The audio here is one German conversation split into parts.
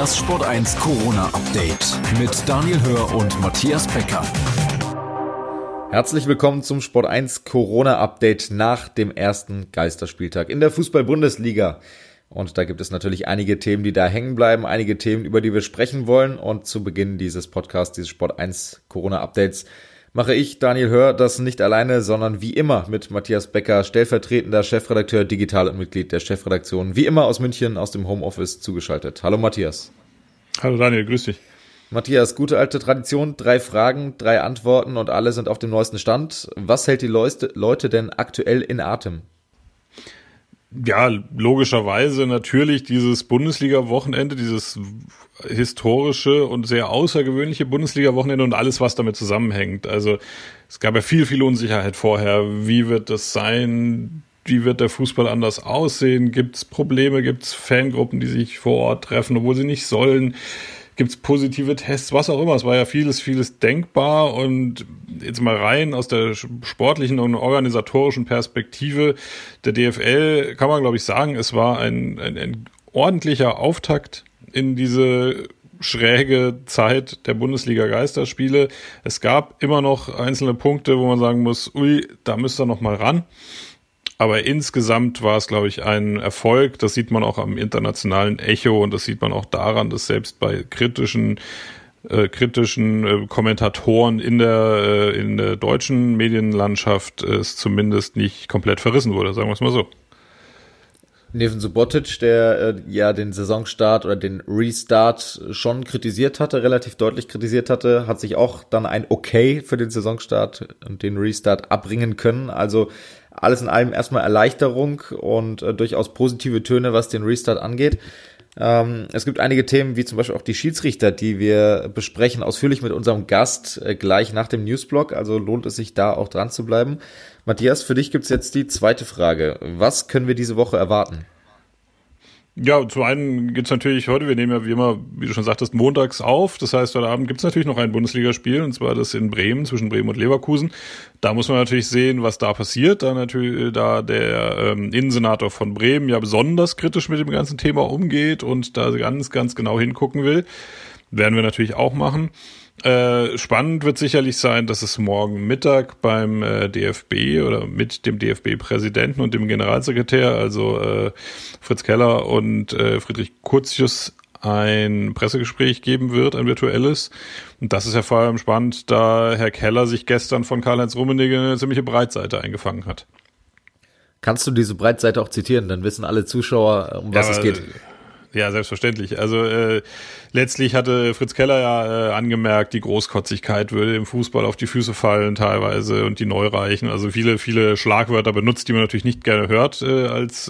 Das Sport1 Corona-Update mit Daniel Hör und Matthias Becker. Herzlich willkommen zum Sport1 Corona-Update nach dem ersten Geisterspieltag in der Fußball-Bundesliga. Und da gibt es natürlich einige Themen, die da hängen bleiben, einige Themen, über die wir sprechen wollen. Und zu Beginn dieses Podcasts, dieses Sport1 Corona-Updates, mache ich, Daniel Hör, das nicht alleine, sondern wie immer mit Matthias Becker, stellvertretender Chefredakteur Digital und Mitglied der Chefredaktion, wie immer aus München, aus dem Homeoffice zugeschaltet. Hallo Matthias. Hallo Daniel, grüß dich. Matthias, gute alte Tradition, 3 Fragen, 3 Antworten und alle sind auf dem neuesten Stand. Was hält die Leute denn aktuell in Atem? Ja, logischerweise natürlich dieses Bundesliga-Wochenende, dieses historische und sehr außergewöhnliche Bundesliga-Wochenende und alles, was damit zusammenhängt. Also es gab ja viel Unsicherheit vorher. Wie wird das sein? Wie wird der Fußball anders aussehen? Gibt es Probleme? Gibt es Fangruppen, die sich vor Ort treffen, obwohl sie nicht sollen? Gibt es positive Tests? Was auch immer. Es war ja vieles denkbar. Und jetzt mal rein aus der sportlichen und organisatorischen Perspektive der DFL kann man, glaube ich, sagen, es war ein ordentlicher Auftakt in diese schräge Zeit der Bundesliga-Geisterspiele. Es gab immer noch einzelne Punkte, wo man sagen muss, ui, da müsst ihr noch mal ran. Aber insgesamt war es, glaube ich, ein Erfolg. Das sieht man auch am internationalen Echo und das sieht man auch daran, dass selbst bei kritischen Kommentatoren in der deutschen Medienlandschaft es zumindest nicht komplett verrissen wurde, sagen wir es mal so. Neven Subotic, der den Saisonstart oder den Restart schon kritisiert hatte, relativ deutlich kritisiert hatte, hat sich auch dann ein Okay für den Saisonstart und den Restart abbringen können. Also alles in allem erstmal Erleichterung und durchaus positive Töne, was den Restart angeht. Es gibt einige Themen, wie zum Beispiel auch die Schiedsrichter, die wir besprechen, ausführlich mit unserem Gast gleich nach dem Newsblog. Also lohnt es sich da auch dran zu bleiben. Matthias, für dich gibt's jetzt die zweite Frage. Was können wir diese Woche erwarten? Ja, zum einen gibt's natürlich heute, wir nehmen ja wie immer, wie du schon sagtest, montags auf. Das heißt, heute Abend gibt's natürlich noch ein Bundesligaspiel, und zwar das in Bremen, zwischen Bremen und Leverkusen. Da muss man natürlich sehen, was da passiert. Da der Innensenator von Bremen ja besonders kritisch mit dem ganzen Thema umgeht und da ganz genau hingucken will. Werden wir natürlich auch machen. Spannend wird sicherlich sein, dass es morgen Mittag beim DFB oder mit dem DFB-Präsidenten und dem Generalsekretär, also Fritz Keller und Friedrich Curtius, ein Pressegespräch geben wird, ein virtuelles. Und das ist ja vor allem spannend, da Herr Keller sich gestern von Karl-Heinz Rummenigge eine ziemliche Breitseite eingefangen hat. Kannst du diese Breitseite auch zitieren? Dann wissen alle Zuschauer, um was es geht. Ja, selbstverständlich. Also letztlich hatte Fritz Keller ja angemerkt, die Großkotzigkeit würde im Fußball auf die Füße fallen teilweise und die Neureichen. Also viele Schlagwörter benutzt, die man natürlich nicht gerne hört als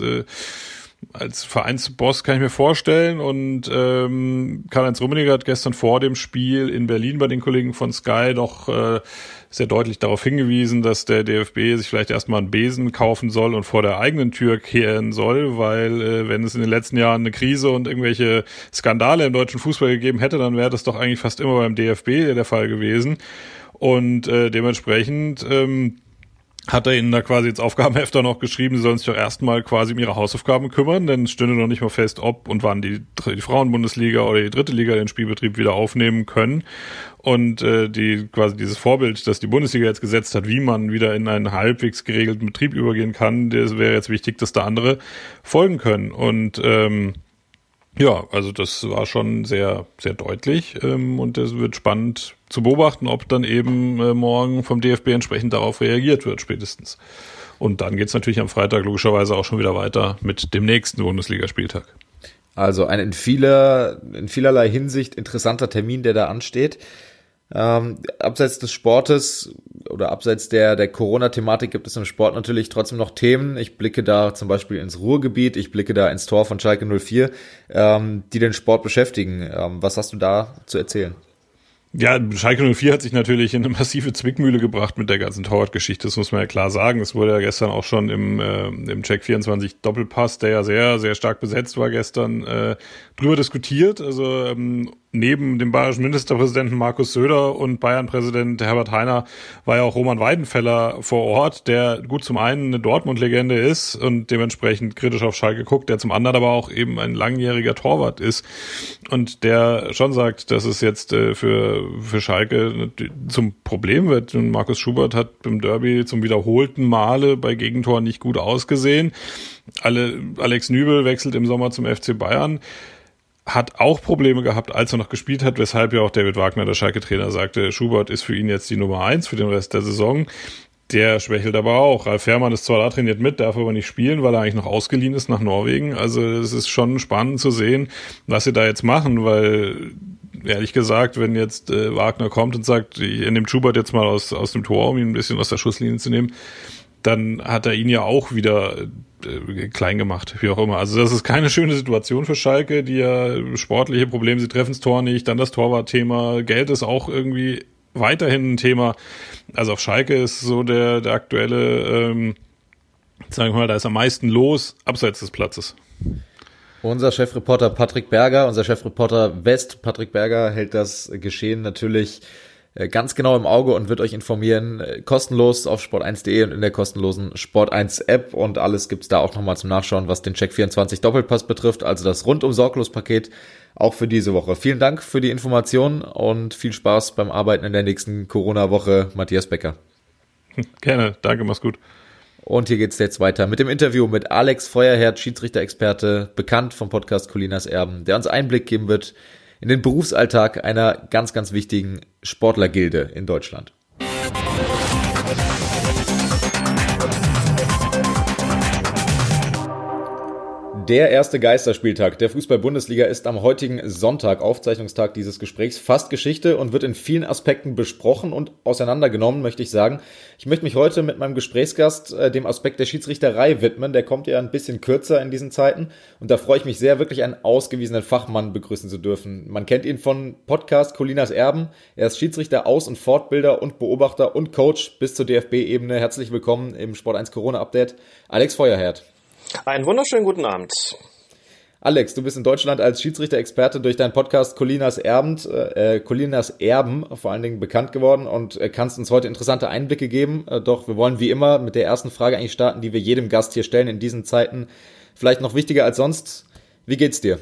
Vereinsboss, kann ich mir vorstellen. Und Karl-Heinz Rummenigge hat gestern vor dem Spiel in Berlin bei den Kollegen von Sky doch sehr deutlich darauf hingewiesen, dass der DFB sich vielleicht erstmal einen Besen kaufen soll und vor der eigenen Tür kehren soll, weil wenn es in den letzten Jahren eine Krise und irgendwelche Skandale im deutschen Fußball gegeben hätte, dann wäre das doch eigentlich fast immer beim DFB der Fall gewesen. Und dementsprechend hat er ihnen da quasi ins Aufgabenheft noch geschrieben, sie sollen sich doch erstmal quasi um ihre Hausaufgaben kümmern, denn es stünde noch nicht mal fest, ob und wann die Frauenbundesliga oder die dritte Liga den Spielbetrieb wieder aufnehmen können. Und quasi dieses Vorbild, das die Bundesliga jetzt gesetzt hat, wie man wieder in einen halbwegs geregelten Betrieb übergehen kann, das wäre jetzt wichtig, dass da andere folgen können. Und ja, also das war schon sehr, sehr deutlich und es wird spannend zu beobachten, ob dann eben morgen vom DFB entsprechend darauf reagiert wird spätestens. Und dann geht's natürlich am Freitag logischerweise auch schon wieder weiter mit dem nächsten Bundesligaspieltag. Also ein in vielerlei Hinsicht interessanter Termin, der da ansteht. Abseits des Sportes oder abseits der Corona-Thematik gibt es im Sport natürlich trotzdem noch Themen. Ich blicke da zum Beispiel ins Ruhrgebiet, ich blicke da ins Tor von Schalke 04, die den Sport beschäftigen. Was hast du da zu erzählen? Ja, Schalke 04 hat sich natürlich in eine massive Zwickmühle gebracht mit der ganzen Torwart-Geschichte, das muss man ja klar sagen. Es wurde ja gestern auch schon im Check 24 Doppelpass, der ja sehr, sehr stark besetzt war gestern, drüber diskutiert. Also neben dem bayerischen Ministerpräsidenten Markus Söder und Bayern-Präsident Herbert Hainer war ja auch Roman Weidenfeller vor Ort, der gut zum einen eine Dortmund-Legende ist und dementsprechend kritisch auf Schalke guckt, der zum anderen aber auch eben ein langjähriger Torwart ist und der schon sagt, dass es jetzt für Schalke zum Problem wird. Und Markus Schubert hat im Derby zum wiederholten Male bei Gegentoren nicht gut ausgesehen. Alex Nübel wechselt im Sommer zum FC Bayern. Hat auch Probleme gehabt, als er noch gespielt hat, weshalb ja auch David Wagner, der Schalke-Trainer, sagte, Schubert ist für ihn jetzt die Nummer 1 für den Rest der Saison. Der schwächelt aber auch. Ralf Fährmann ist zwar da, trainiert mit, darf aber nicht spielen, weil er eigentlich noch ausgeliehen ist nach Norwegen. Also es ist schon spannend zu sehen, was sie da jetzt machen, weil ehrlich gesagt, wenn jetzt Wagner kommt und sagt, er nimmt Schubert jetzt mal aus dem Tor, um ihn ein bisschen aus der Schusslinie zu nehmen, dann hat er ihn ja auch wieder klein gemacht, wie auch immer. Also das ist keine schöne Situation für Schalke, die ja sportliche Probleme, sie treffen das Tor nicht, dann das Torwartthema, Geld ist auch irgendwie weiterhin ein Thema. Also auf Schalke ist so der aktuelle, sagen wir mal, da ist am meisten los, abseits des Platzes. Unser Chefreporter Patrick Berger, unser Chefreporter West, Patrick Berger, hält das Geschehen natürlich ganz genau im Auge und wird euch informieren, kostenlos auf sport1.de und in der kostenlosen Sport1 App, und alles gibt's da auch nochmal zum Nachschauen, was den Check24 Doppelpass betrifft, also das rundum sorglos Paket auch für diese Woche. Vielen Dank für die Information und viel Spaß beim Arbeiten in der nächsten Corona-Woche, Matthias Becker. Gerne, danke, mach's gut. Und hier geht's jetzt weiter mit dem Interview mit Alex Feuerherd, Schiedsrichter-Experte, bekannt vom Podcast Colinas Erben, der uns Einblick geben wird in den Berufsalltag einer ganz, ganz wichtigen Sportlergilde in Deutschland. Der erste Geisterspieltag der Fußball-Bundesliga ist am heutigen Sonntag, Aufzeichnungstag dieses Gesprächs, fast Geschichte und wird in vielen Aspekten besprochen und auseinandergenommen, möchte ich sagen. Ich möchte mich heute mit meinem Gesprächsgast dem Aspekt der Schiedsrichterei widmen. Der kommt ja ein bisschen kürzer in diesen Zeiten und da freue ich mich sehr, wirklich einen ausgewiesenen Fachmann begrüßen zu dürfen. Man kennt ihn von Podcast Colinas Erben. Er ist Schiedsrichter, Aus- und Fortbilder und Beobachter und Coach bis zur DFB-Ebene. Herzlich willkommen im Sport1 Corona-Update, Alex Feuerherd. Einen wunderschönen guten Abend. Alex, du bist in Deutschland als Schiedsrichter-Experte durch deinen Podcast Colinas Erben vor allen Dingen bekannt geworden und kannst uns heute interessante Einblicke geben. Doch wir wollen wie immer mit der ersten Frage eigentlich starten, die wir jedem Gast hier stellen in diesen Zeiten. Vielleicht noch wichtiger als sonst. Wie geht's dir?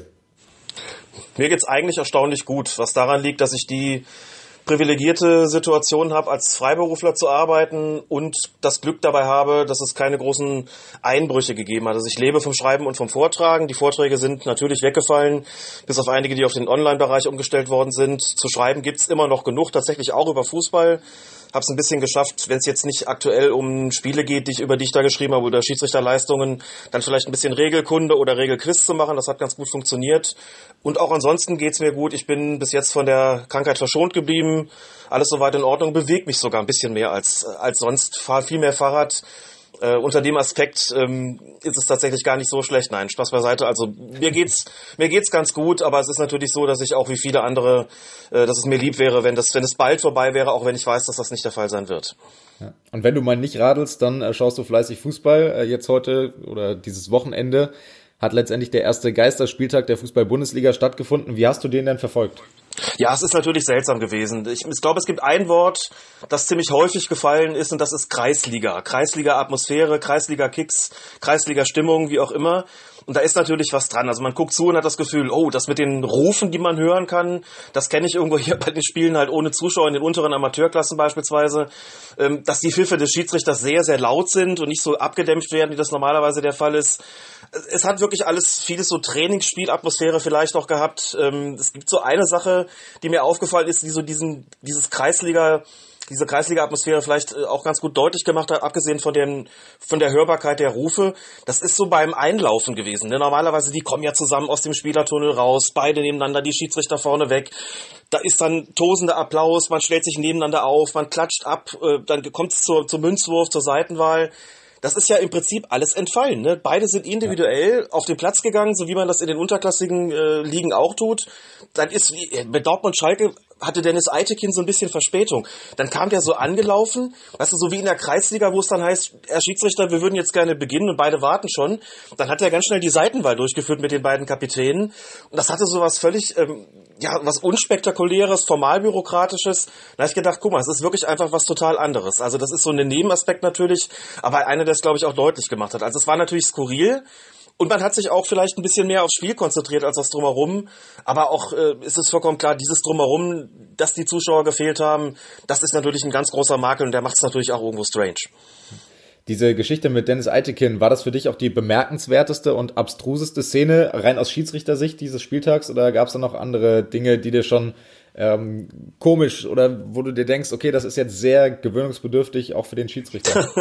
Mir geht's eigentlich erstaunlich gut, was daran liegt, dass ich die privilegierte Situation habe, als Freiberufler zu arbeiten und das Glück dabei habe, dass es keine großen Einbrüche gegeben hat. Also ich lebe vom Schreiben und vom Vortragen. Die Vorträge sind natürlich weggefallen, bis auf einige, die auf den Online-Bereich umgestellt worden sind. Zu schreiben gibt's immer noch genug, tatsächlich auch über Fußball. Habe es ein bisschen geschafft, wenn es jetzt nicht aktuell um Spiele geht, über die ich da geschrieben habe, oder Schiedsrichterleistungen, dann vielleicht ein bisschen Regelkunde oder Regelquiz zu machen. Das hat ganz gut funktioniert. Und auch ansonsten geht's mir gut. Ich bin bis jetzt von der Krankheit verschont geblieben. Alles soweit in Ordnung. Bewege mich sogar ein bisschen mehr als sonst. Fahre viel mehr Fahrrad. Unter dem Aspekt ist es tatsächlich gar nicht so schlecht. Nein, Spaß beiseite. Also mir geht's ganz gut, aber es ist natürlich so, dass ich auch wie viele andere, dass es mir lieb wäre, wenn es bald vorbei wäre, auch wenn ich weiß, dass das nicht der Fall sein wird. Ja. Und wenn du mal nicht radelst, dann schaust du fleißig Fußball. Jetzt heute oder dieses Wochenende hat letztendlich der erste Geisterspieltag der Fußball-Bundesliga stattgefunden. Wie hast du den denn verfolgt? Ja, es ist natürlich seltsam gewesen. Ich glaube, es gibt ein Wort, das ziemlich häufig gefallen ist, und das ist Kreisliga. Kreisliga-Atmosphäre, Kreisliga-Kicks, Kreisliga-Stimmung, wie auch immer. Und da ist natürlich was dran. Also man guckt zu und hat das Gefühl, oh, das mit den Rufen, die man hören kann, das kenne ich irgendwo hier bei den Spielen halt ohne Zuschauer in den unteren Amateurklassen beispielsweise, dass die Pfiffe des Schiedsrichters sehr, sehr laut sind und nicht so abgedämpft werden, wie das normalerweise der Fall ist. Es hat wirklich vieles so Trainingsspielatmosphäre vielleicht auch gehabt. Es gibt so eine Sache, die mir aufgefallen ist, die so diese Kreisliga-Atmosphäre vielleicht auch ganz gut deutlich gemacht hat, abgesehen von der Hörbarkeit der Rufe. Das ist so beim Einlaufen gewesen. Ne? Normalerweise, die kommen ja zusammen aus dem Spielertunnel raus, beide nebeneinander, die Schiedsrichter vorne weg. Da ist dann tosender Applaus, man stellt sich nebeneinander auf, man klatscht ab, dann kommt es zum Münzwurf, zur Seitenwahl. Das ist ja im Prinzip alles entfallen. Ne? Beide sind individuell auf den Platz gegangen, so wie man das in den unterklassigen Ligen auch tut. Dann ist bei Dortmund-Schalke hatte Dennis Eitekin so ein bisschen Verspätung. Dann kam der so angelaufen, weißt du, so wie in der Kreisliga, wo es dann heißt, Herr Schiedsrichter, wir würden jetzt gerne beginnen und beide warten schon. Dann hat er ganz schnell die Seitenwahl durchgeführt mit den beiden Kapitänen. Und das hatte so was völlig, was unspektakuläres, formalbürokratisches. Da habe ich gedacht, guck mal, es ist wirklich einfach was total anderes. Also das ist so ein Nebenaspekt natürlich, aber einer, der es, glaube ich, auch deutlich gemacht hat. Also es war natürlich skurril. Und man hat sich auch vielleicht ein bisschen mehr aufs Spiel konzentriert als aufs Drumherum. Aber auch ist es vollkommen klar, dieses Drumherum, dass die Zuschauer gefehlt haben, das ist natürlich ein ganz großer Makel und der macht es natürlich auch irgendwo strange. Diese Geschichte mit Dennis Eitekin, war das für dich auch die bemerkenswerteste und abstruseste Szene rein aus Schiedsrichtersicht dieses Spieltags? Oder gab es da noch andere Dinge, die dir schon komisch oder wo du dir denkst, okay, das ist jetzt sehr gewöhnungsbedürftig auch für den Schiedsrichter?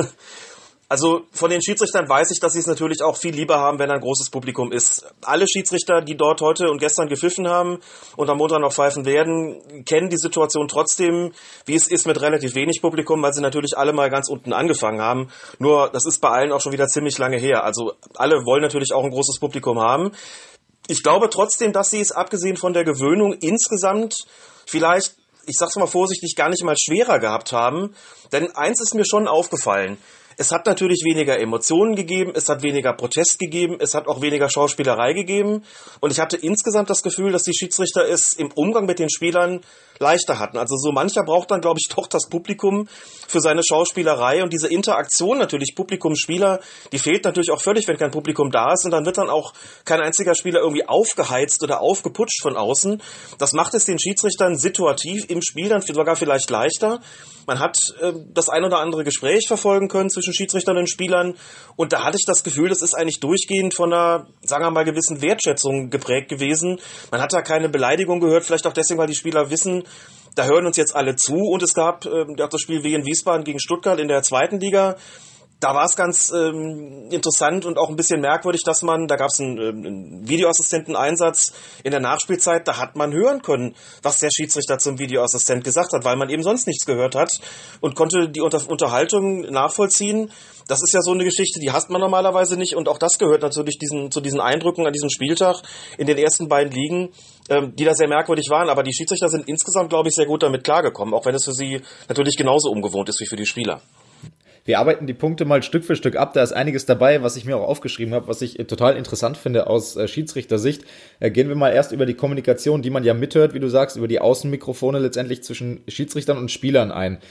Also von den Schiedsrichtern weiß ich, dass sie es natürlich auch viel lieber haben, wenn ein großes Publikum ist. Alle Schiedsrichter, die dort heute und gestern gepfiffen haben und am Montag noch pfeifen werden, kennen die Situation trotzdem, wie es ist mit relativ wenig Publikum, weil sie natürlich alle mal ganz unten angefangen haben. Nur, das ist bei allen auch schon wieder ziemlich lange her. Also alle wollen natürlich auch ein großes Publikum haben. Ich glaube trotzdem, dass sie es, abgesehen von der Gewöhnung, insgesamt vielleicht, ich sag's mal vorsichtig, gar nicht mal schwerer gehabt haben. Denn eins ist mir schon aufgefallen. Es hat natürlich weniger Emotionen gegeben, es hat weniger Protest gegeben, es hat auch weniger Schauspielerei gegeben. Und ich hatte insgesamt das Gefühl, dass die Schiedsrichter es im Umgang mit den Spielern leichter hatten. Also so mancher braucht dann, glaube ich, doch das Publikum für seine Schauspielerei. Und diese Interaktion natürlich, Publikum-Spieler, die fehlt natürlich auch völlig, wenn kein Publikum da ist. Und dann wird dann auch kein einziger Spieler irgendwie aufgeheizt oder aufgeputscht von außen. Das macht es den Schiedsrichtern situativ im Spiel dann sogar vielleicht leichter. Man hat das ein oder andere Gespräch verfolgen können zwischen Schiedsrichtern und Spielern. Und da hatte ich das Gefühl, das ist eigentlich durchgehend von einer, sagen wir mal, gewissen Wertschätzung geprägt gewesen. Man hat da keine Beleidigung gehört, vielleicht auch deswegen, weil die Spieler wissen, da hören uns jetzt alle zu. Und es gab das Spiel Wien Wiesbaden gegen Stuttgart in der 2. Liga. Da war es ganz interessant und auch ein bisschen merkwürdig, dass da gab es einen Videoassistenteneinsatz in der Nachspielzeit, da hat man hören können, was der Schiedsrichter zum Videoassistent gesagt hat, weil man eben sonst nichts gehört hat und konnte die Unterhaltung nachvollziehen. Das ist ja so eine Geschichte, die hasst man normalerweise nicht und auch das gehört natürlich zu diesen Eindrücken an diesem Spieltag in den ersten beiden Ligen, die da sehr merkwürdig waren. Aber die Schiedsrichter sind insgesamt, glaube ich, sehr gut damit klargekommen, auch wenn es für sie natürlich genauso ungewohnt ist wie für die Spieler. Wir arbeiten die Punkte mal Stück für Stück ab. Da ist einiges dabei, was ich mir auch aufgeschrieben habe, was ich total interessant finde aus Schiedsrichtersicht. Gehen wir mal erst über die Kommunikation, die man ja mithört, wie du sagst, über die Außenmikrofone letztendlich zwischen Schiedsrichtern und Spielern ein.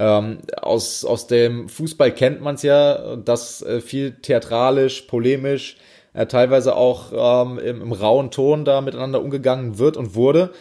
Aus dem Fußball kennt man es ja, dass viel theatralisch, polemisch, teilweise auch im rauen Ton da miteinander umgegangen wird und wurde.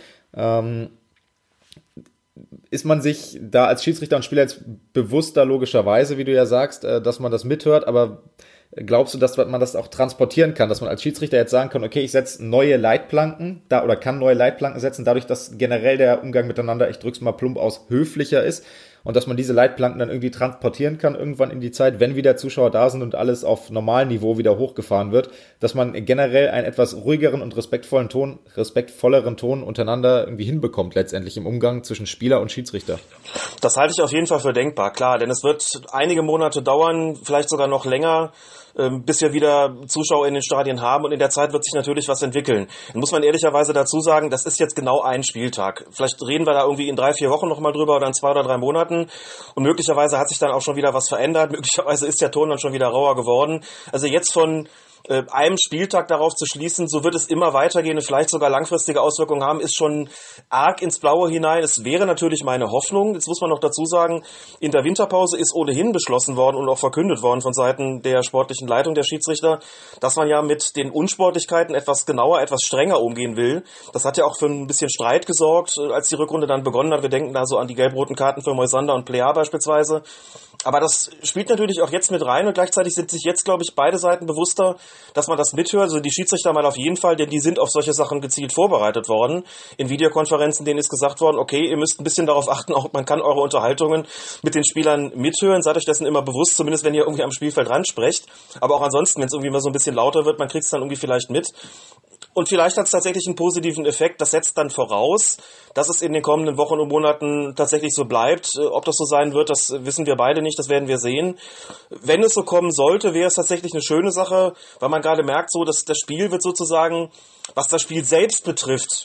Ist man sich da als Schiedsrichter und Spieler jetzt bewusster, logischerweise, wie du ja sagst, dass man das mithört, aber glaubst du, dass man das auch transportieren kann, dass man als Schiedsrichter jetzt sagen kann, okay, ich setze neue Leitplanken da oder kann neue Leitplanken setzen, dadurch, dass generell der Umgang miteinander, ich drück's mal plump aus, höflicher ist und dass man diese Leitplanken dann irgendwie transportieren kann irgendwann in die Zeit, wenn wieder Zuschauer da sind und alles auf normalem Niveau wieder hochgefahren wird, dass man generell einen etwas ruhigeren und respektvolleren Ton untereinander irgendwie hinbekommt letztendlich im Umgang zwischen Spieler und Schiedsrichter. Das halte ich auf jeden Fall für denkbar, klar, denn es wird einige Monate dauern, vielleicht sogar noch länger, bis wir wieder Zuschauer in den Stadien haben und in der Zeit wird sich natürlich was entwickeln. Dann muss man ehrlicherweise dazu sagen, das ist jetzt genau ein Spieltag. Vielleicht reden wir da irgendwie in 3-4 Wochen nochmal drüber oder in 2 oder 3 Monaten und möglicherweise hat sich dann auch schon wieder was verändert, möglicherweise ist der Ton dann schon wieder rauer geworden. Also jetzt von einem Spieltag darauf zu schließen, so wird es immer weitergehen und vielleicht sogar langfristige Auswirkungen haben, ist schon arg ins Blaue hinein. Es wäre natürlich meine Hoffnung, jetzt muss man noch dazu sagen, in der Winterpause ist ohnehin beschlossen worden und auch verkündet worden von Seiten der sportlichen Leitung der Schiedsrichter, dass man ja mit den Unsportlichkeiten etwas genauer, etwas strenger umgehen will. Das hat ja auch für ein bisschen Streit gesorgt, als die Rückrunde dann begonnen hat. Wir denken da so an die gelb-roten Karten für Moisander und Plea beispielsweise. Aber das spielt natürlich auch jetzt mit rein und gleichzeitig sind sich jetzt, glaube ich, beide Seiten bewusster, dass man das mithört, also die Schiedsrichter mal auf jeden Fall, denn die sind auf solche Sachen gezielt vorbereitet worden. In Videokonferenzen, denen ist gesagt worden, okay, ihr müsst ein bisschen darauf achten, auch man kann eure Unterhaltungen mit den Spielern mithören, seid euch dessen immer bewusst, zumindest wenn ihr irgendwie am Spielfeld ransprecht. Aber auch ansonsten, wenn es irgendwie mal so ein bisschen lauter wird, man kriegt es dann irgendwie vielleicht mit. Und vielleicht hat es tatsächlich einen positiven Effekt. Das setzt dann voraus, dass es in den kommenden Wochen und Monaten tatsächlich so bleibt. Ob das so sein wird, das wissen wir beide nicht, das werden wir sehen. Wenn es so kommen sollte, wäre es tatsächlich eine schöne Sache, weil man gerade merkt, so dass das Spiel wird sozusagen, was das Spiel selbst betrifft,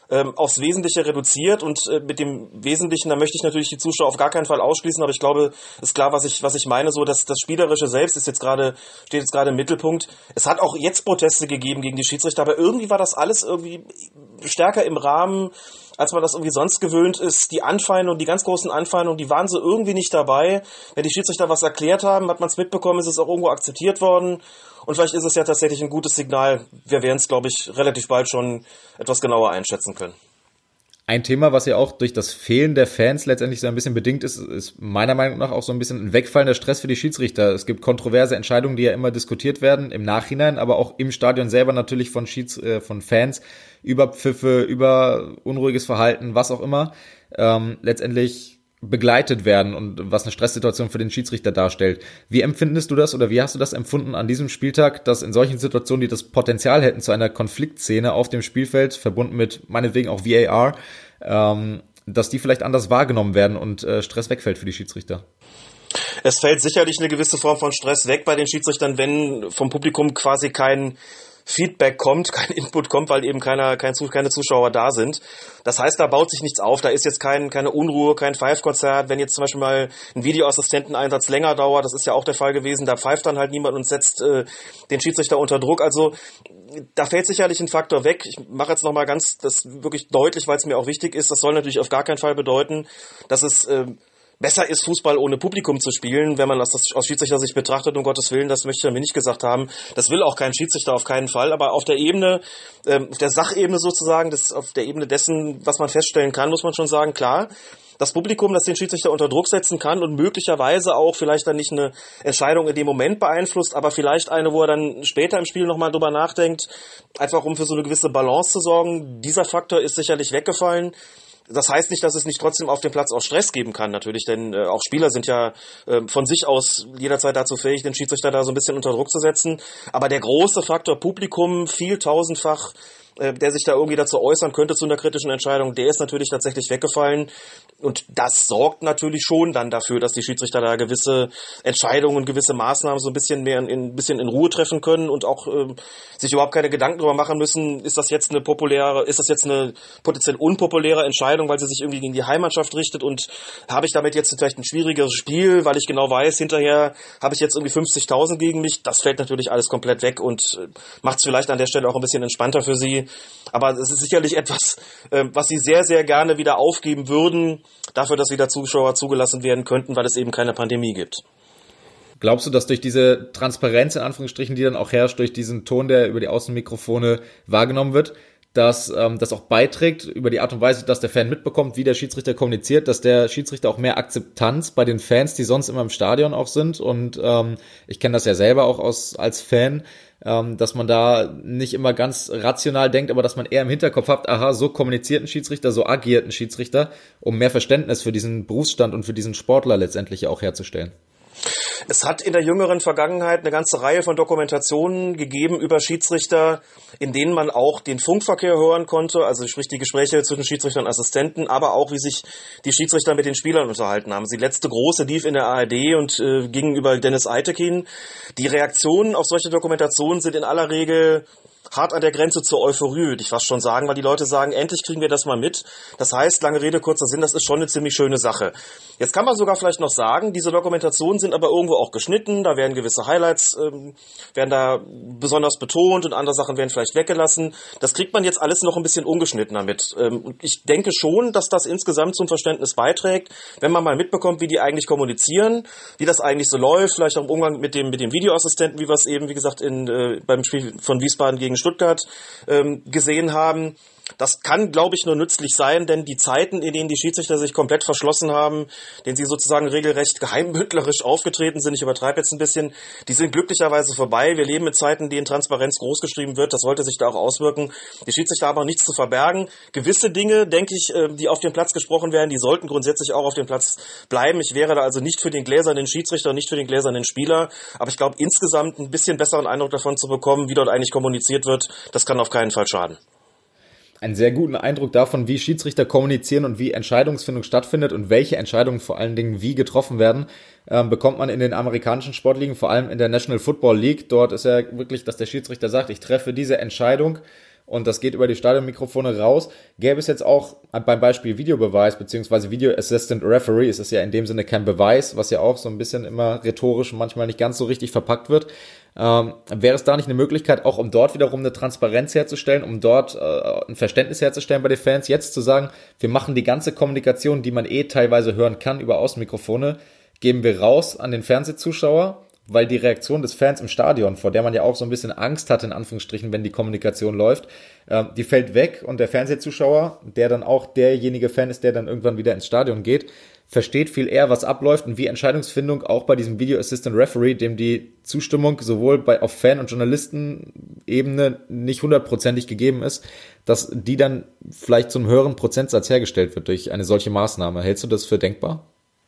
aufs Wesentliche reduziert und mit dem Wesentlichen, da möchte ich natürlich die Zuschauer auf gar keinen Fall ausschließen, aber ich glaube, ist klar, was ich meine, so dass das Spielerische selbst steht jetzt gerade im Mittelpunkt. Es hat auch jetzt Proteste gegeben gegen die Schiedsrichter, aber irgendwie war das alles irgendwie stärker im Rahmen, als man das irgendwie sonst gewöhnt ist. Die Anfeindungen, die ganz großen Anfeindungen, die waren so irgendwie nicht dabei. Wenn die Schiedsrichter was erklärt haben, hat man es mitbekommen, ist es auch irgendwo akzeptiert worden. Und vielleicht ist es ja tatsächlich ein gutes Signal. Wir werden es, glaube ich, relativ bald schon etwas genauer einschätzen können. Ein Thema, was ja auch durch das Fehlen der Fans letztendlich so ein bisschen bedingt ist meiner Meinung nach auch so ein bisschen ein wegfallender Stress für die Schiedsrichter. Es gibt kontroverse Entscheidungen, die ja immer diskutiert werden im Nachhinein, aber auch im Stadion selber natürlich von Fans über Pfiffe, über unruhiges Verhalten, was auch immer, letztendlich begleitet werden und was eine Stresssituation für den Schiedsrichter darstellt. Wie empfindest du das oder wie hast du das empfunden an diesem Spieltag, dass in solchen Situationen, die das Potenzial hätten zu einer Konfliktszene auf dem Spielfeld, verbunden mit meinetwegen auch VAR, dass die vielleicht anders wahrgenommen werden und Stress wegfällt für die Schiedsrichter? Es fällt sicherlich eine gewisse Form von Stress weg bei den Schiedsrichtern, wenn vom Publikum quasi kein Feedback kommt, kein Input kommt, weil eben keine Zuschauer da sind. Das heißt, da baut sich nichts auf, da ist jetzt keine Unruhe, kein Pfeifkonzert. Wenn jetzt zum Beispiel mal ein Videoassistenteneinsatz länger dauert, das ist ja auch der Fall gewesen, da pfeift dann halt niemand und setzt den Schiedsrichter unter Druck. Also da fällt sicherlich ein Faktor weg. Ich mache jetzt nochmal das wirklich deutlich, weil es mir auch wichtig ist. Das soll natürlich auf gar keinen Fall bedeuten, dass es besser ist, Fußball ohne Publikum zu spielen, wenn man das aus Schiedsrichtersicht betrachtet, um Gottes Willen, das möchte ich damit nicht gesagt haben. Das will auch kein Schiedsrichter auf keinen Fall, aber auf der Ebene, auf der Sachebene sozusagen, auf der Ebene dessen, was man feststellen kann, muss man schon sagen, klar, das Publikum, das den Schiedsrichter unter Druck setzen kann und möglicherweise auch vielleicht dann nicht eine Entscheidung in dem Moment beeinflusst, aber vielleicht eine, wo er dann später im Spiel nochmal drüber nachdenkt, einfach um für so eine gewisse Balance zu sorgen. Dieser Faktor ist sicherlich weggefallen. Das heißt nicht, dass es nicht trotzdem auf dem Platz auch Stress geben kann, natürlich, denn auch Spieler sind ja von sich aus jederzeit dazu fähig, den Schiedsrichter da so ein bisschen unter Druck zu setzen. Aber der große Faktor Publikum, vieltausendfach, der sich da irgendwie dazu äußern könnte zu einer kritischen Entscheidung, der ist natürlich tatsächlich weggefallen. Und das sorgt natürlich schon dann dafür, dass die Schiedsrichter da gewisse Entscheidungen, gewisse Maßnahmen so ein bisschen mehr ein bisschen in Ruhe treffen können und auch sich überhaupt keine Gedanken darüber machen müssen, ist das jetzt eine potenziell unpopuläre Entscheidung, weil sie sich irgendwie gegen die Heimmannschaft richtet und habe ich damit jetzt vielleicht ein schwierigeres Spiel, weil ich genau weiß, hinterher habe ich jetzt irgendwie 50.000 gegen mich. Das fällt natürlich alles komplett weg und macht es vielleicht an der Stelle auch ein bisschen entspannter für sie. Aber es ist sicherlich etwas, was sie sehr, sehr gerne wieder aufgeben würden, dafür, dass wieder Zuschauer zugelassen werden könnten, weil es eben keine Pandemie gibt. Glaubst du, dass durch diese Transparenz, in Anführungsstrichen, die dann auch herrscht, durch diesen Ton, der über die Außenmikrofone wahrgenommen wird, dass das auch beiträgt, über die Art und Weise, dass der Fan mitbekommt, wie der Schiedsrichter kommuniziert, dass der Schiedsrichter auch mehr Akzeptanz bei den Fans, die sonst immer im Stadion auch sind, und ich kenne das ja selber auch als Fan, dass man da nicht immer ganz rational denkt, aber dass man eher im Hinterkopf hat, aha, so kommuniziert ein Schiedsrichter, so agiert ein Schiedsrichter, um mehr Verständnis für diesen Berufsstand und für diesen Sportler letztendlich auch herzustellen. Es hat in der jüngeren Vergangenheit eine ganze Reihe von Dokumentationen gegeben über Schiedsrichter, in denen man auch den Funkverkehr hören konnte, also sprich die Gespräche zwischen Schiedsrichter und Assistenten, aber auch wie sich die Schiedsrichter mit den Spielern unterhalten haben. Die letzte große lief in der ARD und ging über Dennis Eitekin. Die Reaktionen auf solche Dokumentationen sind in aller Regel hart an der Grenze zur Euphorie, würde ich fast schon sagen, weil die Leute sagen, endlich kriegen wir das mal mit. Das heißt, lange Rede, kurzer Sinn, das ist schon eine ziemlich schöne Sache. Jetzt kann man sogar vielleicht noch sagen, diese Dokumentationen sind aber irgendwo auch geschnitten, da werden gewisse Highlights, werden da besonders betont und andere Sachen werden vielleicht weggelassen. Das kriegt man jetzt alles noch ein bisschen ungeschnittener mit. Und ich denke schon, dass das insgesamt zum Verständnis beiträgt, wenn man mal mitbekommt, wie die eigentlich kommunizieren, wie das eigentlich so läuft, vielleicht auch im Umgang mit dem Videoassistenten, wie wir es eben, wie gesagt, beim Spiel von Wiesbaden gegen Stuttgart gesehen haben. Das kann, glaube ich, nur nützlich sein, denn die Zeiten, in denen die Schiedsrichter sich komplett verschlossen haben, denen sie sozusagen regelrecht geheimbündlerisch aufgetreten sind, ich übertreibe jetzt ein bisschen, die sind glücklicherweise vorbei. Wir leben mit Zeiten, in denen Transparenz großgeschrieben wird, das sollte sich da auch auswirken. Die Schiedsrichter haben auch nichts zu verbergen. Gewisse Dinge, denke ich, die auf dem Platz gesprochen werden, die sollten grundsätzlich auch auf dem Platz bleiben. Ich wäre da also nicht für den gläsernen Schiedsrichter und nicht für den gläsernen Spieler, aber ich glaube, insgesamt ein bisschen besseren Eindruck davon zu bekommen, wie dort eigentlich kommuniziert wird, das kann auf keinen Fall schaden. Einen sehr guten Eindruck davon, wie Schiedsrichter kommunizieren und wie Entscheidungsfindung stattfindet und welche Entscheidungen vor allen Dingen wie getroffen werden, bekommt man in den amerikanischen Sportligen, vor allem in der National Football League. Dort ist ja wirklich, dass der Schiedsrichter sagt, ich treffe diese Entscheidung und das geht über die Stadionmikrofone raus. Gäbe es jetzt auch beim Beispiel Videobeweis beziehungsweise Video Assistant Referee, ist es ja in dem Sinne kein Beweis, was ja auch so ein bisschen immer rhetorisch manchmal nicht ganz so richtig verpackt wird. Wäre es da nicht eine Möglichkeit, auch um dort wiederum eine Transparenz herzustellen, um dort ein Verständnis herzustellen bei den Fans, jetzt zu sagen, wir machen die ganze Kommunikation, die man teilweise hören kann über Außenmikrofone, geben wir raus an den Fernsehzuschauer, weil die Reaktion des Fans im Stadion, vor der man ja auch so ein bisschen Angst hat, in Anführungsstrichen, wenn die Kommunikation läuft, die fällt weg und der Fernsehzuschauer, der dann auch derjenige Fan ist, der dann irgendwann wieder ins Stadion geht, versteht viel eher, was abläuft und wie Entscheidungsfindung auch bei diesem Video Assistant Referee, dem die Zustimmung sowohl auf Fan- und Journalistenebene nicht 100%ig gegeben ist, dass die dann vielleicht zum höheren Prozentsatz hergestellt wird durch eine solche Maßnahme. Hältst du das für denkbar?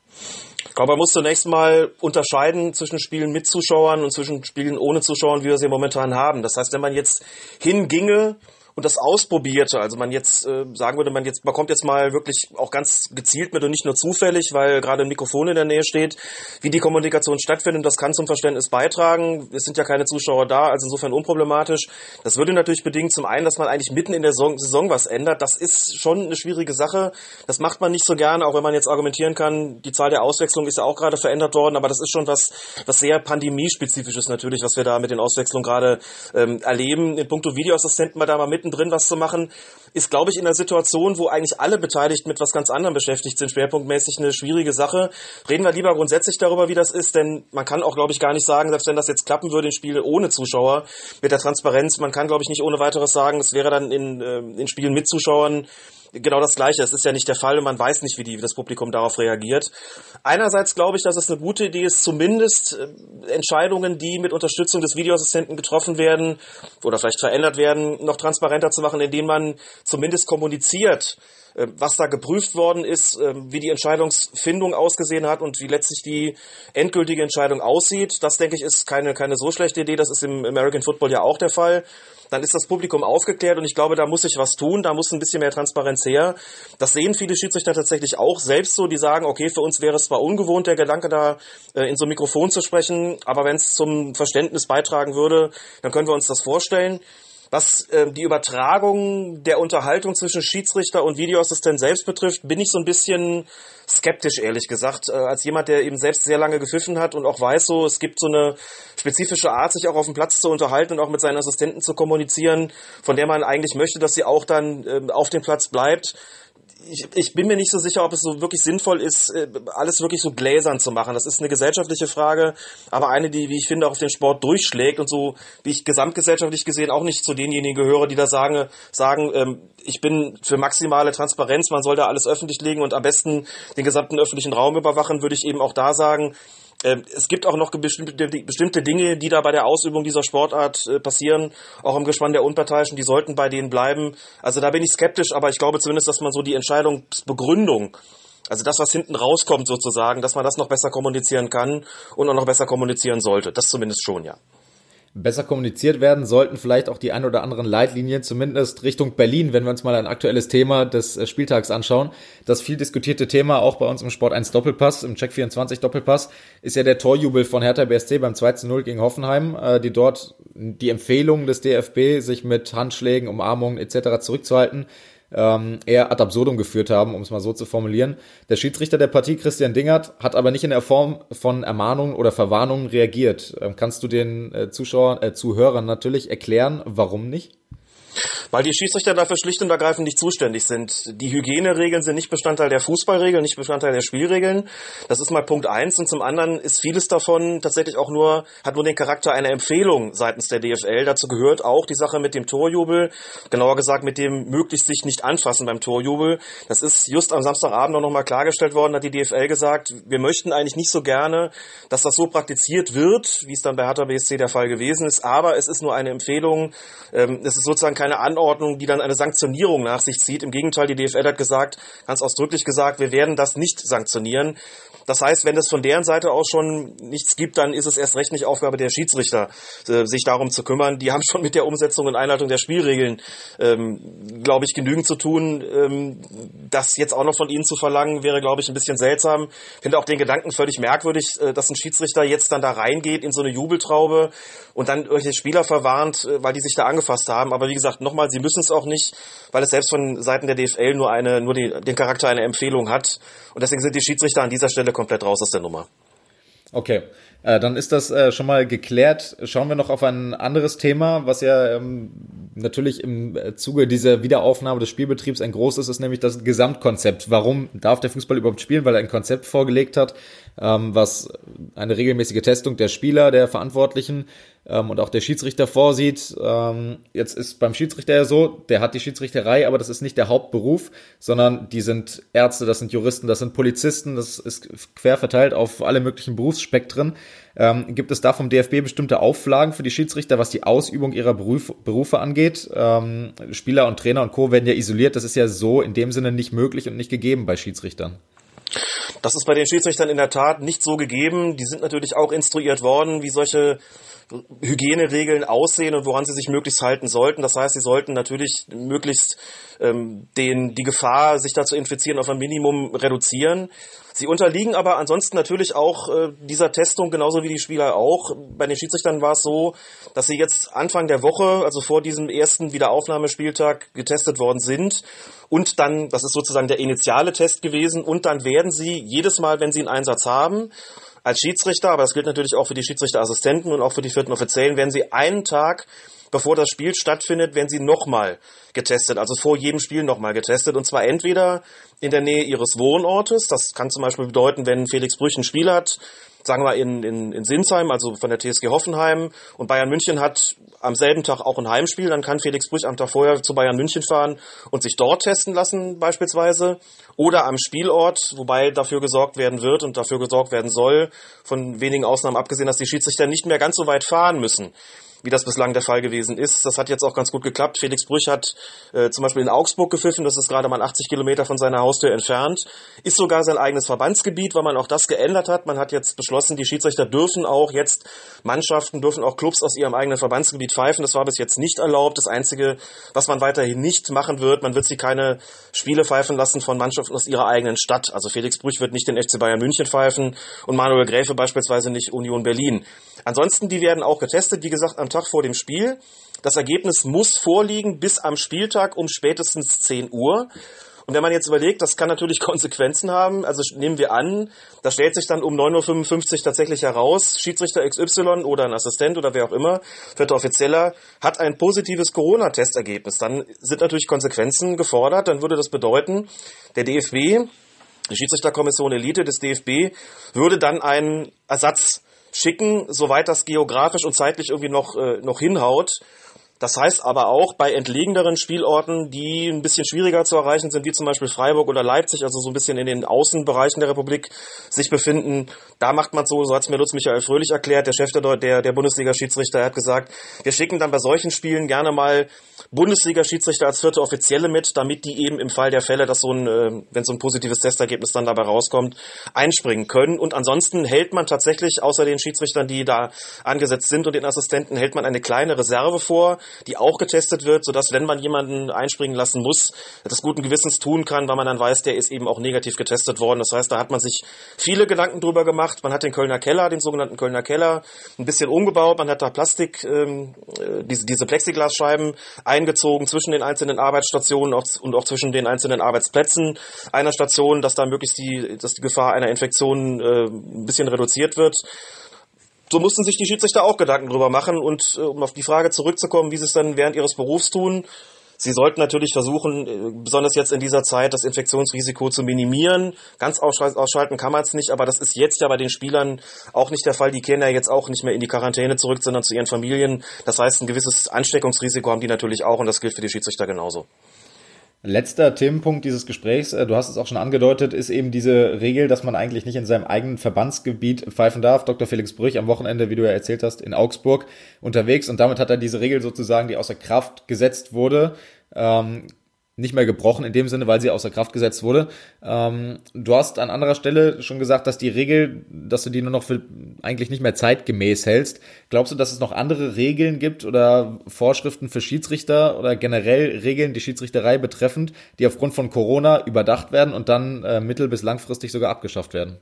Ich glaube, man muss zunächst mal unterscheiden zwischen Spielen mit Zuschauern und zwischen Spielen ohne Zuschauern, wie wir sie momentan haben. Das heißt, wenn man jetzt hinginge und das ausprobierte, also man jetzt sagen würde, man kommt jetzt mal wirklich auch ganz gezielt mit und nicht nur zufällig, weil gerade ein Mikrofon in der Nähe steht, wie die Kommunikation stattfindet, und das kann zum Verständnis beitragen. Es sind ja keine Zuschauer da, also insofern unproblematisch. Das würde natürlich bedingen, zum einen, dass man eigentlich mitten in der Saison was ändert. Das ist schon eine schwierige Sache. Das macht man nicht so gerne, auch wenn man jetzt argumentieren kann, die Zahl der Auswechslungen ist ja auch gerade verändert worden, aber das ist schon was sehr pandemiespezifisches natürlich, was wir da mit den Auswechslungen gerade erleben. In puncto Videoassistenten mal da mal mittendrin was zu machen, ist, glaube ich, in einer Situation, wo eigentlich alle Beteiligten mit was ganz anderem beschäftigt sind, schwerpunktmäßig eine schwierige Sache. Reden wir lieber grundsätzlich darüber, wie das ist, denn man kann auch, glaube ich, gar nicht sagen, selbst wenn das jetzt klappen würde in Spielen ohne Zuschauer, mit der Transparenz, man kann, glaube ich, nicht ohne weiteres sagen, es wäre dann in Spielen mit Zuschauern genau das Gleiche. Es ist ja nicht der Fall und man weiß nicht, wie das Publikum darauf reagiert. Einerseits glaube ich, dass es eine gute Idee ist, zumindest Entscheidungen, die mit Unterstützung des Videoassistenten getroffen werden oder vielleicht verändert werden, noch transparenter zu machen, indem man zumindest kommuniziert, was da geprüft worden ist, wie die Entscheidungsfindung ausgesehen hat und wie letztlich die endgültige Entscheidung aussieht. Das, denke ich, ist keine so schlechte Idee. Das ist im American Football ja auch der Fall. Dann ist das Publikum aufgeklärt und ich glaube, da muss sich was tun, da muss ein bisschen mehr Transparenz her. Das sehen viele Schiedsrichter tatsächlich auch selbst so, die sagen, okay, für uns wäre es zwar ungewohnt, der Gedanke da in so ein Mikrofon zu sprechen, aber wenn es zum Verständnis beitragen würde, dann können wir uns das vorstellen. Was die Übertragung der Unterhaltung zwischen Schiedsrichter und Videoassistent selbst betrifft, bin ich so ein bisschen skeptisch, ehrlich gesagt. Als jemand, der eben selbst sehr lange gepfiffen hat und auch weiß, so es gibt so eine spezifische Art, sich auch auf dem Platz zu unterhalten und auch mit seinen Assistenten zu kommunizieren, von der man eigentlich möchte, dass sie auch dann auf dem Platz bleibt. Ich bin mir nicht so sicher, ob es so wirklich sinnvoll ist, alles wirklich so gläsern zu machen. Das ist eine gesellschaftliche Frage, aber eine, die, wie ich finde, auch auf den Sport durchschlägt und so, wie ich gesamtgesellschaftlich gesehen auch nicht zu denjenigen gehöre, die da sagen, ich bin für maximale Transparenz, man soll da alles öffentlich legen und am besten den gesamten öffentlichen Raum überwachen, würde ich eben auch da sagen, es gibt auch noch bestimmte Dinge, die da bei der Ausübung dieser Sportart passieren, auch im Gespann der Unparteiischen, die sollten bei denen bleiben. Also da bin ich skeptisch, aber ich glaube zumindest, dass man so die Entscheidungsbegründung, also das, was hinten rauskommt sozusagen, dass man das noch besser kommunizieren kann und auch noch besser kommunizieren sollte. Das zumindest schon, ja. Besser kommuniziert werden sollten vielleicht auch die ein oder anderen Leitlinien, zumindest Richtung Berlin, wenn wir uns mal ein aktuelles Thema des Spieltags anschauen. Das viel diskutierte Thema auch bei uns im Sport 1 Doppelpass, im Check 24 Doppelpass, ist ja der Torjubel von Hertha BSC beim 2:0 gegen Hoffenheim, die dort die Empfehlung des DFB, sich mit Handschlägen, Umarmungen etc. zurückzuhalten, eher ad absurdum geführt haben, um es mal so zu formulieren. Der Schiedsrichter der Partie, Christian Dingert, hat aber nicht in der Form von Ermahnungen oder Verwarnungen reagiert. Kannst du den Zuhörern natürlich erklären, warum nicht? Weil die Schiedsrichter dafür schlicht und ergreifend nicht zuständig sind. Die Hygieneregeln sind nicht Bestandteil der Fußballregeln, nicht Bestandteil der Spielregeln. Das ist mal Punkt 1. Und zum anderen ist vieles davon tatsächlich auch hat nur den Charakter einer Empfehlung seitens der DFL. Dazu gehört auch die Sache mit dem Torjubel, genauer gesagt mit dem möglichst sich nicht anfassen beim Torjubel. Das ist just am Samstagabend auch nochmal klargestellt worden, hat die DFL gesagt, wir möchten eigentlich nicht so gerne, dass das so praktiziert wird, wie es dann bei Hertha BSC der Fall gewesen ist. Aber es ist nur eine Empfehlung. Es ist sozusagen keine Anordnung, die dann eine Sanktionierung nach sich zieht. Im Gegenteil, die DFL hat gesagt, ganz ausdrücklich gesagt, wir werden das nicht sanktionieren. Das heißt, wenn es von deren Seite aus schon nichts gibt, dann ist es erst recht nicht Aufgabe der Schiedsrichter, sich darum zu kümmern. Die haben schon mit der Umsetzung und Einhaltung der Spielregeln, glaube ich, genügend zu tun. Das jetzt auch noch von ihnen zu verlangen, wäre, glaube ich, ein bisschen seltsam. Ich finde auch den Gedanken völlig merkwürdig, dass ein Schiedsrichter jetzt dann da reingeht in so eine Jubeltraube und dann irgendwelche Spieler verwarnt, weil die sich da angefasst haben. Aber wie gesagt, nochmal, sie müssen es auch nicht, weil es selbst von Seiten der DFL nur den Charakter einer Empfehlung hat. Und deswegen sind die Schiedsrichter an dieser Stelle komplett raus aus der Nummer. Okay, dann ist das schon mal geklärt. Schauen wir noch auf ein anderes Thema, was ja natürlich im Zuge dieser Wiederaufnahme des Spielbetriebs ein großes ist, nämlich das Gesamtkonzept. Warum darf der Fußball überhaupt spielen? Weil er ein Konzept vorgelegt hat, was eine regelmäßige Testung der Spieler, der Verantwortlichen und auch der Schiedsrichter vorsieht. Jetzt ist beim Schiedsrichter ja so, der hat die Schiedsrichterei, aber das ist nicht der Hauptberuf, sondern die sind Ärzte, das sind Juristen, das sind Polizisten, das ist quer verteilt auf alle möglichen Berufsspektren. Gibt es da vom DFB bestimmte Auflagen für die Schiedsrichter, was die Ausübung ihrer Berufe angeht? Spieler und Trainer und Co. werden ja isoliert, das ist ja so in dem Sinne nicht möglich und nicht gegeben bei Schiedsrichtern. Das ist bei den Schiedsrichtern in der Tat nicht so gegeben. Die sind natürlich auch instruiert worden, wie solche Hygieneregeln aussehen und woran sie sich möglichst halten sollten. Das heißt, sie sollten natürlich möglichst die Gefahr, sich da zu infizieren, auf ein Minimum reduzieren. Sie unterliegen aber ansonsten natürlich auch dieser Testung, genauso wie die Spieler auch. Bei den Schiedsrichtern war es so, dass sie jetzt Anfang der Woche, also vor diesem ersten Wiederaufnahmespieltag, getestet worden sind. Und dann, das ist sozusagen der initiale Test gewesen, und dann werden sie jedes Mal, wenn sie einen Einsatz haben, als Schiedsrichter, aber das gilt natürlich auch für die Schiedsrichterassistenten und auch für die vierten Offiziellen, werden sie einen Tag, bevor das Spiel stattfindet, werden sie nochmal getestet, also vor jedem Spiel nochmal getestet, und zwar entweder in der Nähe ihres Wohnortes. Das kann zum Beispiel bedeuten, wenn Felix Brüch ein Spiel hat, sagen wir in Sinsheim, also von der TSG Hoffenheim, und Bayern München hat am selben Tag auch ein Heimspiel, dann kann Felix Brüch am Tag vorher zu Bayern München fahren und sich dort testen lassen beispielsweise, oder am Spielort, wobei dafür gesorgt werden wird und dafür gesorgt werden soll, von wenigen Ausnahmen abgesehen, dass die Schiedsrichter nicht mehr ganz so weit fahren müssen, wie das bislang der Fall gewesen ist. Das hat jetzt auch ganz gut geklappt. Felix Brüch hat zum Beispiel in Augsburg gepfiffen, das ist gerade mal 80 Kilometer von seiner Haustür entfernt, ist sogar sein eigenes Verbandsgebiet, weil man auch das geändert hat. Man hat jetzt beschlossen, die Schiedsrichter dürfen auch jetzt Mannschaften, dürfen auch Clubs aus ihrem eigenen Verbandsgebiet pfeifen. Das war bis jetzt nicht erlaubt. Das Einzige, was man weiterhin nicht machen wird, man wird sie keine Spiele pfeifen lassen von Mannschaften aus ihrer eigenen Stadt. Also Felix Brüch wird nicht den FC Bayern München pfeifen und Manuel Gräfe beispielsweise nicht Union Berlin. Ansonsten, die werden auch getestet, wie gesagt, am Tag vor dem Spiel. Das Ergebnis muss vorliegen bis am Spieltag um spätestens 10 Uhr. Und wenn man jetzt überlegt, das kann natürlich Konsequenzen haben. Also nehmen wir an, da stellt sich dann um 9.55 Uhr tatsächlich heraus, Schiedsrichter XY oder ein Assistent oder wer auch immer, vierter Offizieller, hat ein positives Corona-Testergebnis. Dann sind natürlich Konsequenzen gefordert. Dann würde das bedeuten, der DFB, die Schiedsrichterkommission Elite des DFB, würde dann einen Ersatz schicken, soweit das geografisch und zeitlich irgendwie noch hinhaut. Das heißt aber auch, bei entlegeneren Spielorten, die ein bisschen schwieriger zu erreichen sind, wie zum Beispiel Freiburg oder Leipzig, also so ein bisschen in den Außenbereichen der Republik sich befinden, da macht man so hat es mir Lutz Michael Fröhlich erklärt, der Chef der Bundesliga-Schiedsrichter, er hat gesagt, wir schicken dann bei solchen Spielen gerne mal Bundesliga-Schiedsrichter als vierte Offizielle mit, damit die eben im Fall der Fälle, dass wenn so ein positives Testergebnis dann dabei rauskommt, einspringen können. Und ansonsten hält man tatsächlich, außer den Schiedsrichtern, die da angesetzt sind und den Assistenten, hält man eine kleine Reserve vor, die auch getestet wird, sodass, wenn man jemanden einspringen lassen muss, das guten Gewissens tun kann, weil man dann weiß, der ist eben auch negativ getestet worden. Das heißt, da hat man sich viele Gedanken drüber gemacht. Man hat den Kölner Keller, den sogenannten Kölner Keller, ein bisschen umgebaut. Man hat da diese Plexiglasscheiben eingezogen zwischen den einzelnen Arbeitsstationen und auch zwischen den einzelnen Arbeitsplätzen einer Station, dass da möglichst dass die Gefahr einer Infektion ein bisschen reduziert wird. So mussten sich die Schiedsrichter auch Gedanken drüber machen, und um auf die Frage zurückzukommen, wie sie es dann während ihres Berufs tun, sie sollten natürlich versuchen, besonders jetzt in dieser Zeit, das Infektionsrisiko zu minimieren. Ganz ausschalten kann man es nicht, aber das ist jetzt ja bei den Spielern auch nicht der Fall. Die kehren ja jetzt auch nicht mehr in die Quarantäne zurück, sondern zu ihren Familien. Das heißt, ein gewisses Ansteckungsrisiko haben die natürlich auch, und das gilt für die Schiedsrichter genauso. Letzter Themenpunkt dieses Gesprächs, du hast es auch schon angedeutet, ist eben diese Regel, dass man eigentlich nicht in seinem eigenen Verbandsgebiet pfeifen darf. Dr. Felix Brüch am Wochenende, wie du ja erzählt hast, in Augsburg unterwegs, und damit hat er diese Regel sozusagen, die außer Kraft gesetzt wurde, nicht mehr gebrochen in dem Sinne, weil sie außer Kraft gesetzt wurde. Du hast an anderer Stelle schon gesagt, dass die Regel, dass du die nur noch für eigentlich nicht mehr zeitgemäß hältst. Glaubst du, dass es noch andere Regeln gibt oder Vorschriften für Schiedsrichter oder generell Regeln, die Schiedsrichterei betreffend, die aufgrund von Corona überdacht werden und dann mittel- bis langfristig sogar abgeschafft werden?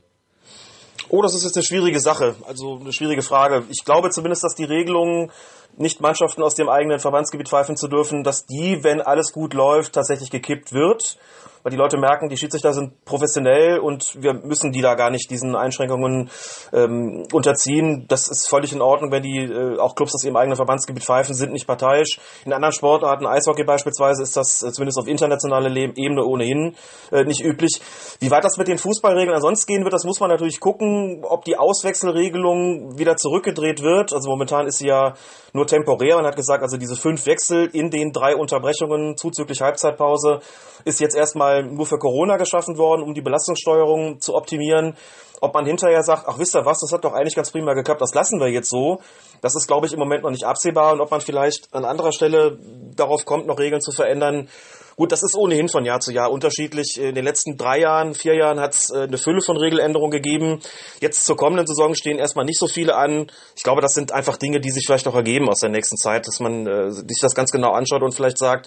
Oh, das ist jetzt eine schwierige Sache, also eine schwierige Frage. Ich glaube zumindest, dass die Regelungen, nicht Mannschaften aus dem eigenen Verbandsgebiet pfeifen zu dürfen, dass die, wenn alles gut läuft, tatsächlich gekippt wird. Weil die Leute merken, die Schiedsrichter sind professionell und wir müssen die da gar nicht diesen Einschränkungen unterziehen. Das ist völlig in Ordnung, wenn die auch Clubs aus ihrem eigenen Verbandsgebiet pfeifen, sind nicht parteiisch. In anderen Sportarten, Eishockey beispielsweise, ist das zumindest auf internationaler Ebene ohnehin nicht üblich. Wie weit das mit den Fußballregeln ansonsten gehen wird, das muss man natürlich gucken, ob die Auswechselregelung wieder zurückgedreht wird. Also momentan ist sie ja nur temporär. Man hat gesagt, also diese 5 Wechsel in den 3 Unterbrechungen zuzüglich Halbzeitpause ist jetzt erstmal nur für Corona geschaffen worden, um die Belastungssteuerung zu optimieren. Ob man hinterher sagt, ach wisst ihr was, das hat doch eigentlich ganz prima geklappt, das lassen wir jetzt so. Das ist, glaube ich, im Moment noch nicht absehbar. Und ob man vielleicht an anderer Stelle darauf kommt, noch Regeln zu verändern. Gut, das ist ohnehin von Jahr zu Jahr unterschiedlich. In den letzten 3 Jahren, 4 Jahren hat es eine Fülle von Regeländerungen gegeben. Jetzt zur kommenden Saison stehen erstmal nicht so viele an. Ich glaube, das sind einfach Dinge, die sich vielleicht noch ergeben aus der nächsten Zeit, dass man sich das ganz genau anschaut und vielleicht sagt,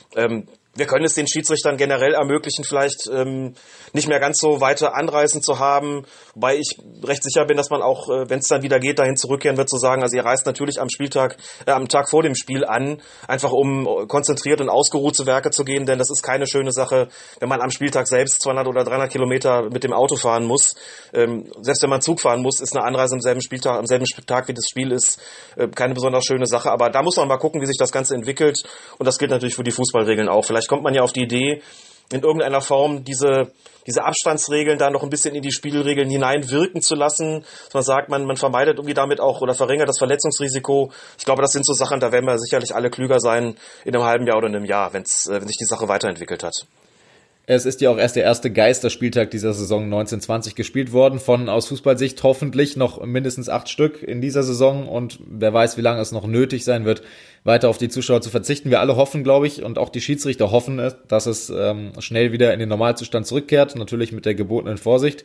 wir können es den Schiedsrichtern generell ermöglichen, vielleicht nicht mehr ganz so weite Anreisen zu haben, wobei ich recht sicher bin, dass man auch, wenn es dann wieder geht, dahin zurückkehren wird, zu sagen, also ihr reist natürlich am Tag vor dem Spiel an, einfach um konzentriert und ausgeruht zu Werke zu gehen, denn das ist keine schöne Sache, wenn man am Spieltag selbst 200 oder 300 Kilometer mit dem Auto fahren muss. Selbst wenn man Zug fahren muss, ist eine Anreise am selben Tag wie das Spiel ist, keine besonders schöne Sache, aber da muss man mal gucken, wie sich das Ganze entwickelt und das gilt natürlich für die Fußballregeln auch. Vielleicht kommt man ja auf die Idee, in irgendeiner Form diese Abstandsregeln da noch ein bisschen in die Spielregeln hineinwirken zu lassen, dass man sagt, man vermeidet irgendwie damit auch oder verringert das Verletzungsrisiko. Ich glaube, das sind so Sachen, da werden wir sicherlich alle klüger sein in einem halben Jahr oder in einem Jahr, wenn sich die Sache weiterentwickelt hat. Es ist ja auch erst der erste Geisterspieltag dieser Saison 1920 gespielt worden, von aus Fußballsicht hoffentlich noch mindestens 8 Stück in dieser Saison und wer weiß, wie lange es noch nötig sein wird, weiter auf die Zuschauer zu verzichten. Wir alle hoffen, glaube ich, und auch die Schiedsrichter hoffen, dass es schnell wieder in den Normalzustand zurückkehrt, natürlich mit der gebotenen Vorsicht.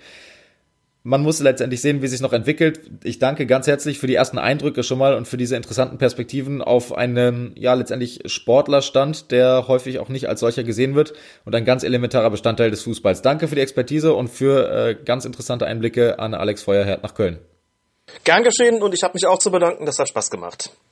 Man muss letztendlich sehen, wie es sich noch entwickelt. Ich danke ganz herzlich für die ersten Eindrücke schon mal und für diese interessanten Perspektiven auf einen, ja, letztendlich Sportlerstand, der häufig auch nicht als solcher gesehen wird und ein ganz elementarer Bestandteil des Fußballs. Danke für die Expertise und für ganz interessante Einblicke an Alex Feuerherd nach Köln. Gern geschehen und ich habe mich auch zu bedanken, das hat Spaß gemacht.